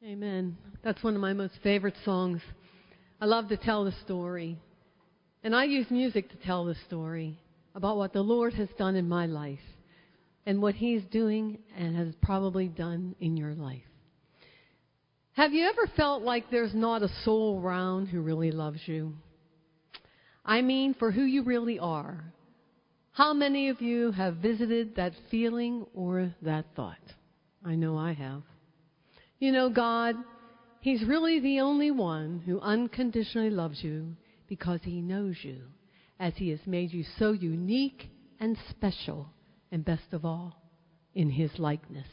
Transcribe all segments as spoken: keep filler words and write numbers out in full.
Amen. That's one of my most favorite songs. I love to tell the story. And I use music to tell the story about what the Lord has done in my life and what He's doing and has probably done in your life. Have you ever felt like there's not a soul around who really loves you? I mean, for who you really are. How many of you have visited that feeling or that thought? I know I have. You know, God, He's really the only one who unconditionally loves you because He knows you, as He has made you so unique and special, and best of all, in His likeness.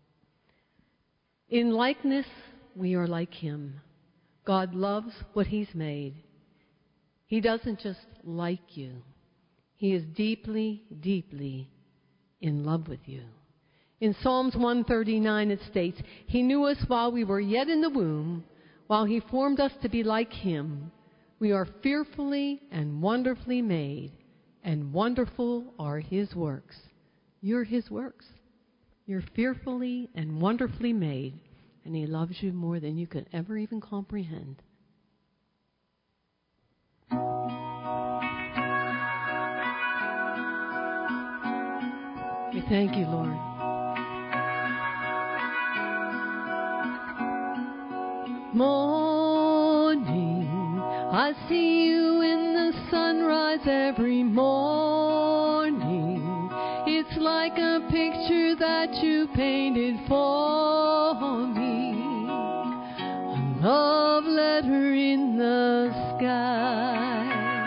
In likeness, we are like Him. God loves what He's made. He doesn't just like you. He is deeply, deeply in love with you. In Psalms one thirty-nine it states, He knew us while we were yet in the womb, while He formed us to be like Him. We are fearfully and wonderfully made, and wonderful are His works. You're His works. You're fearfully and wonderfully made, and He loves you more than you could ever even comprehend. We thank you, Lord. Morning, I see you in the sunrise every morning. It's like a picture that you painted for me. A love letter in the sky.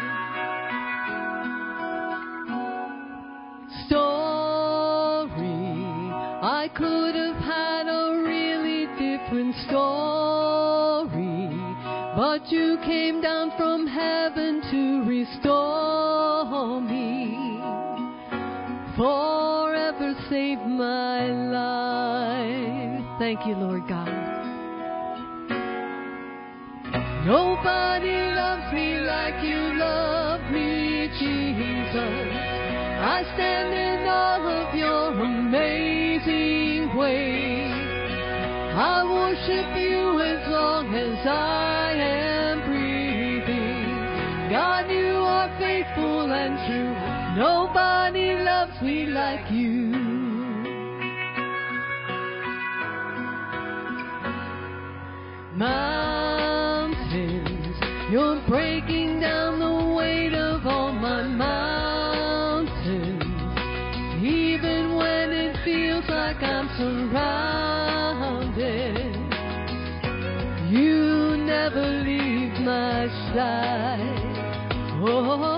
Story, I could have had a really different story, but you came down from heaven to restore me. Forever saved my life. Thank you, Lord God. Nobody loves me like you love me, Jesus. I stand in all of your amazing ways. I worship you as long as I am breathing. God, you are faithful and true. Nobody loves me like you. Mountains, you're breaking down the weight of all my mountains. Even when it feels like I'm surrounded, you never leave my side. Oh,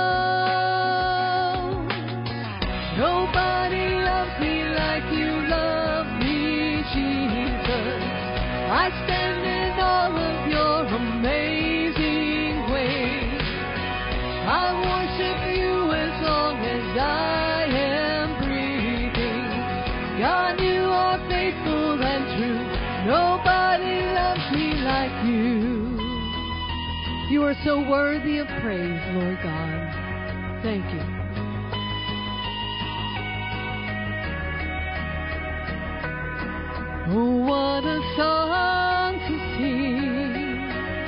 nobody loves me like you love me, Jesus. I stand in all of your amazing ways. I worship you as long as I am breathing. God, you are faithful and true. Nobody loves me like you. You are so worthy of praise, Lord God. Thank you. Oh, what a song to sing.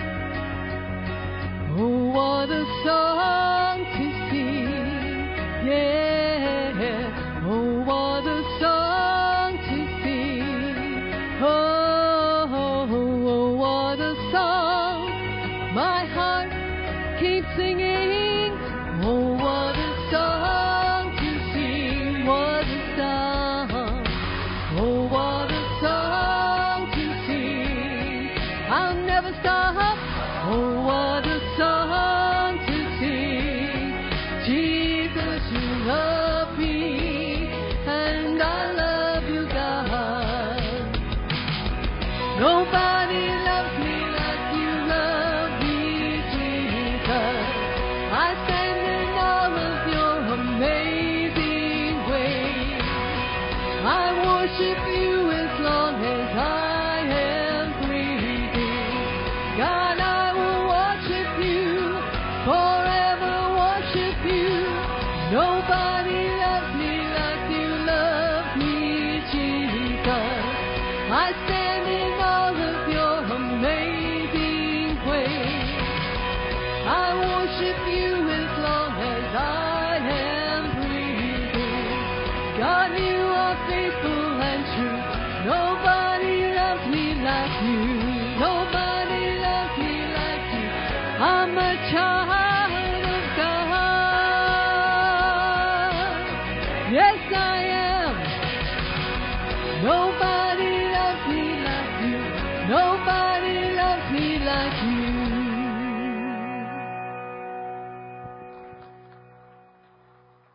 Oh, what a song to sing. Yeah. Oh, what a song to sing. Oh, oh, oh, what a song. My heart keeps singing. Oh, what a song to sing. What a song. Oh, what a song to sing. I'll never stop. Oh, what a song to sing. Jesus, you love me, and I love you, God. Nobody loves me like you love me, Jesus. I stand in all of your amazing ways. I worship you as long as I am breathing. God, I will worship you, forever worship you. Nobody loves me like you love me, Jesus. I stand in all all of your amazing ways. I worship you as long as I am breathing. God, you are faithful and true. Nobody loves me like you. Nobody loves me like you. I'm a child